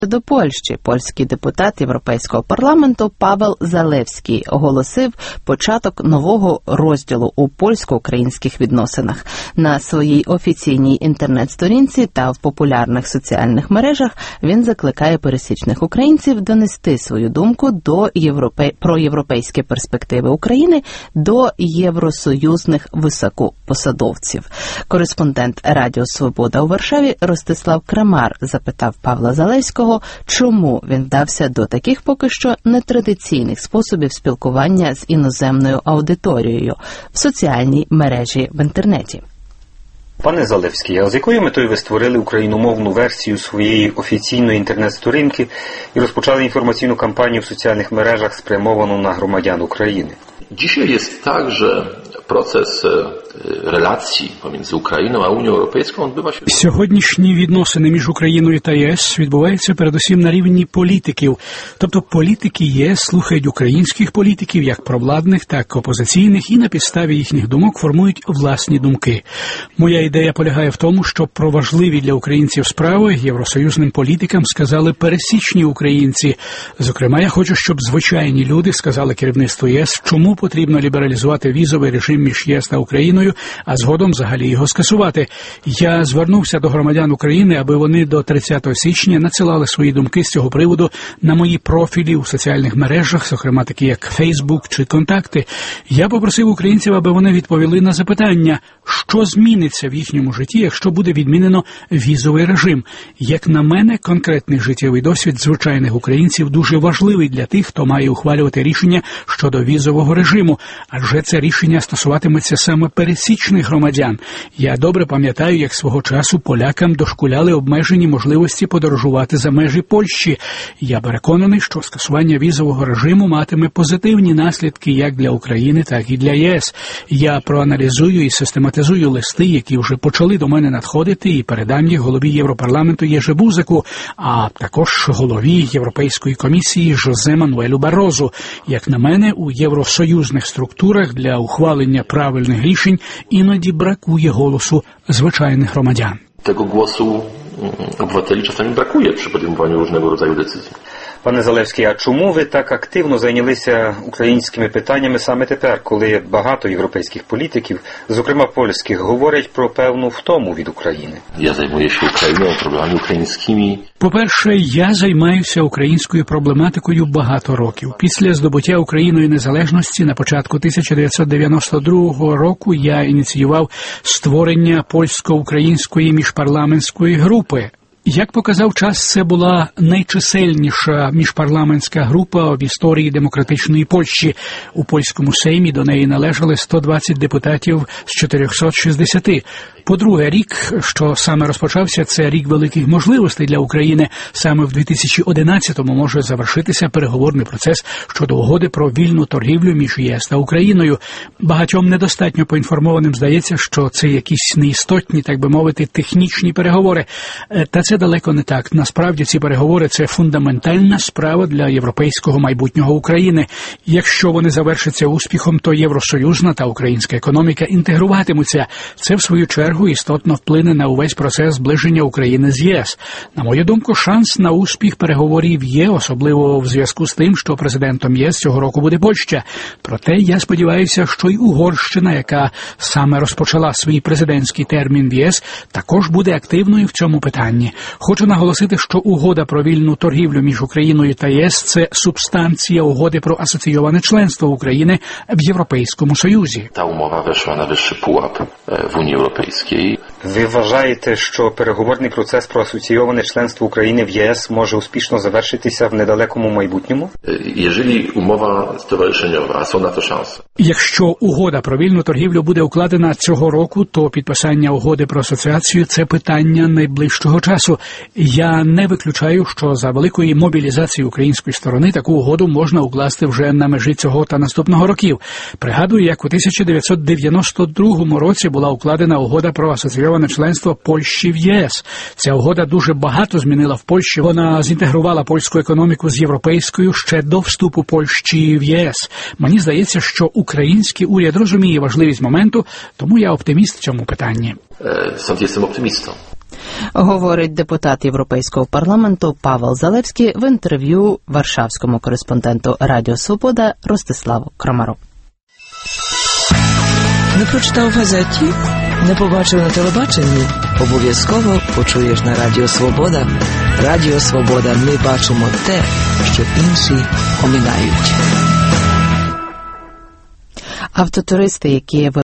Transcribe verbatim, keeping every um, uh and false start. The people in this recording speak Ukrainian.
До Польщі польський депутат Європейського парламенту Павел Залевський оголосив початок нового розділу у польсько-українських відносинах. На своїй офіційній інтернет-сторінці та в популярних соціальних мережах він закликає пересічних українців донести свою думку до європе... про європейські перспективи України до євросоюзних високопосадовців. Кореспондент Радіо Свобода у Варшаві Ростислав Крамар запитав Павла Залевського, чому він вдався до таких поки що нетрадиційних способів спілкування з іноземною аудиторією в соціальній мережі в інтернеті. Пане Залевський, а з якою метою ви створили україномовну версію своєї офіційної інтернет-сторінки і розпочали інформаційну кампанію в соціальних мережах, спрямовану на громадян України? Dzisiaj jest tak, że proces relacji pomiędzy Ukrainą a Unią Europejską odbywa się... Сьогоднішні відносини між Україною та ЄС відбуваються передусім на рівні політиків. Тобто політики ЄС слухають українських політиків, як провладних, так і опозиційних, і на підставі їхніх думок формують власні думки. Моя ідея полягає в тому, що про важливі для українців справи євросоюзним політикам сказали пересічні українці. Зокрема, я хочу, щоб звичайні люди сказали керівництву ЄС, чому потрібно лібералізувати візовий режим між ЄС та Україною, а згодом взагалі його скасувати. Я звернувся до громадян України, аби вони до тридцятого січня надсилали свої думки з цього приводу на мої профілі у соціальних мережах, зокрема такі як Фейсбук чи Контакти. Я попросив українців, аби вони відповіли на запитання, що зміниться в їхньому житті, якщо буде відмінено візовий режим. Як на мене, конкретний життєвий досвід звичайних українців дуже важливий для тих, хто має ухвалювати рішення щодо візового режиму, адже це рішення стосуватиметься саме пересічних громадян. Я добре пам'ятаю, як свого часу полякам дошкуляли обмежені можливості подорожувати за межі Польщі. Я переконаний, що скасування візового режиму матиме позитивні наслідки як для України, так і для ЄС. Я проаналізую і систематизую листи, які вже почали до мене надходити, і передам їх голові Європарламенту Єжи Бузеку, а також голові Європейської комісії Жозе Мануелю Барозу. Як на мене, у євросоюзних структурах для ухвалення правильних рішень іноді бракує голосу звичайних громадян. Tego głosu obywateli czasami brakuje przy podejmowaniu różnego rodzaju decyzji. Пане Залевський, а чому ви так активно зайнялися українськими питаннями саме тепер, коли багато європейських політиків, зокрема польських, говорять про певну втому від України? Я займаюся Україною, проблемами українськими. По-перше, я займаюся українською проблематикою багато років. Після здобуття Україною незалежності на початку тисяча дев'ятсот дев'яносто другого року я ініціював створення польсько-української міжпарламентської групи. Як показав час, це була найчисельніша міжпарламентська група в історії демократичної Польщі. У польському Сеймі до неї належали сто двадцять депутатів з чотирьохсот шістдесяти. По-друге, рік, що саме розпочався, це рік великих можливостей для України. Саме в дві тисячі одинадцятому може завершитися переговорний процес щодо угоди про вільну торгівлю між ЄС та Україною. Багатьом недостатньо поінформованим здається, що це якісь неістотні, так би мовити, технічні переговори. Та це далеко не так. Насправді ці переговори – це фундаментальна справа для європейського майбутнього України. Якщо вони завершаться успіхом, то євросоюзна та українська економіка інтегруватимуться. Це, в свою чергу, істотно вплине на увесь процес зближення України з ЄС. На мою думку, шанс на успіх переговорів є, особливо в зв'язку з тим, що президентом ЄС цього року буде Польща. Проте я сподіваюся, що й Угорщина, яка саме розпочала свій президентський термін в ЄС, також буде активною в цьому питанні. Хочу наголосити, що угода про вільну торгівлю між Україною та ЄС – це субстанція угоди про асоційоване членство України в Європейському Союзі. Та умова вийшла на вищий pułap в Унії Європейській. Ви вважаєте, що переговорний процес про асоційоване членство України в ЄС може успішно завершитися в недалекому майбутньому? Jeżeli umowa stowarzyszeniowa, a są na to szanse. Якщо угода про вільну торгівлю буде укладена цього року, то підписання угоди про асоціацію – це питання найближчого часу. Я не виключаю, що за великої мобілізації української сторони таку угоду можна укласти вже на межі цього та наступного років. Пригадую, як у тисяча дев'ятсот дев'яносто другому році була укладена угода про асоційоване членство Польщі в ЄС. Ця угода дуже багато змінила в Польщі. Вона зінтегрувала польську економіку з європейською ще до вступу Польщі в ЄС. Мені здається, що український уряд розуміє важливість моменту, тому я оптиміст в цьому питанні. Сам єстем оптимістом. Говорить депутат Європейського парламенту Павел Залевський в інтерв'ю варшавському кореспонденту Радіо Свобода Ростиславу Крамару. Не прочитав в газеті? Не побачив на телебаченні? Обов'язково почуєш на Радіо Свобода. Радіо Свобода. Ми бачимо те, що інші оминають. Автотуристи, які